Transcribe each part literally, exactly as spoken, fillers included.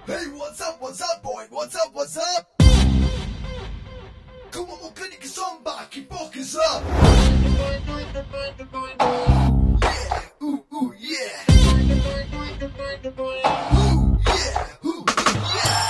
Hey, what's up, what's up, boy? What's up, what's up? Come on, clinic samba, keep focus up. Yeah, ooh, ooh, yeah. Ooh, yeah, ooh, yeah.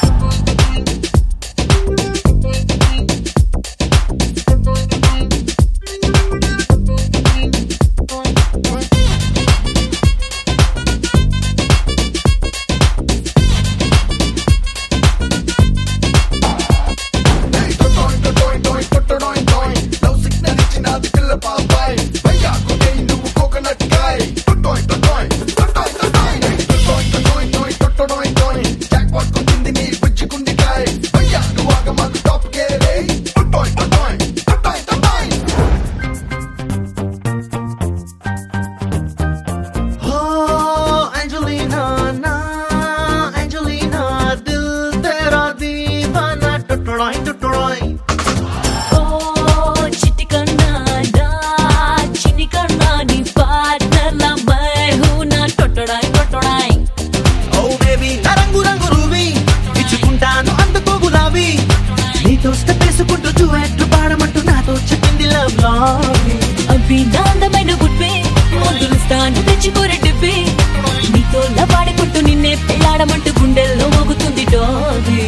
అవి నాందమైన గుడ్వే మొదలుస్తాను తెచ్చిపోరెడ్డిపే నీతో లవాడుకుంటూ నిన్నే పెళ్ళాడమంటూ గుండెల్లో మోగుతుంది డోగి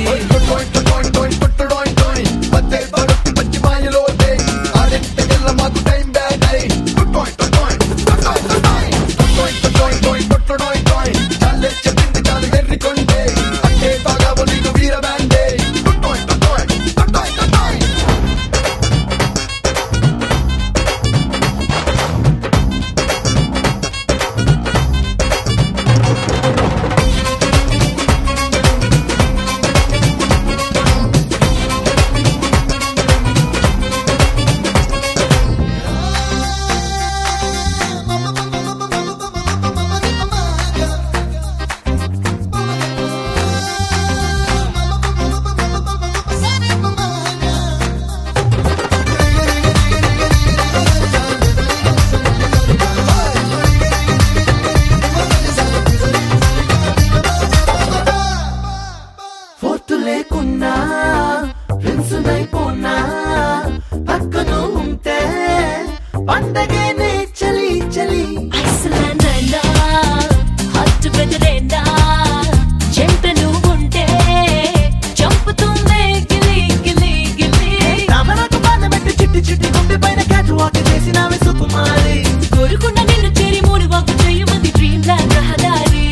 లేకున్నా ఫ్రెండ్సునైపోనా పక్కన ఉంటే పండగనే చలి చలి ఐస్లాండ్ అయినా హాట్ వెదర్ అయినా చెంత నువ్వుంటే చంపుతుందే గిలి గిలి గిలి తమరకు బాధపెట్టి చిట్టి చిట్టి గుండె పైన క్యాట్ వాక్ చేసినావే సుకుమారి కోరుకున్న నిన్ను చేరి మూడు వాకు చేయమంది డ్రీమ్ ల్యాండ్ రహదారి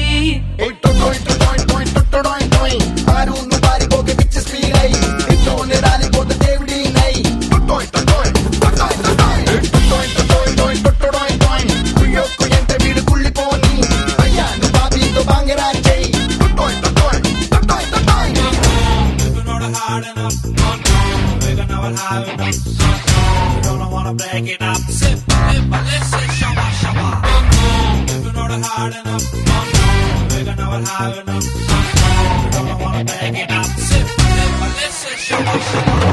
Break it up, sip, sip, listen, shower, shower. If you know the hard enough, we're gonna have hard enough. You don't wanna break it up, sip, sip, listen, shower, shower.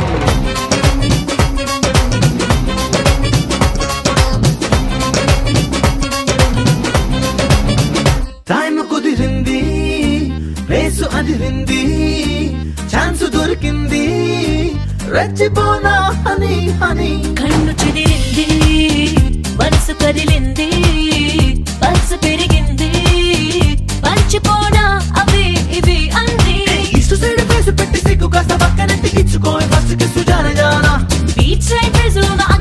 Time కుదిరింది race అదిరింది chance దొరికింది రెచ్చిపోనా honey honey కన్ను చెదిరింది మనసు కదిలింది pulse పెరిగింది పంచిపోనా అవి ఇవి అంది ఇసు సైడ్ ఫేస్ పెట్టి సిగ్గు కాస్త పక్కనెట్టి ఇచ్చుకోని బస్సుకి సుజాన జానా బీచ్ సైడ్ ఫేస్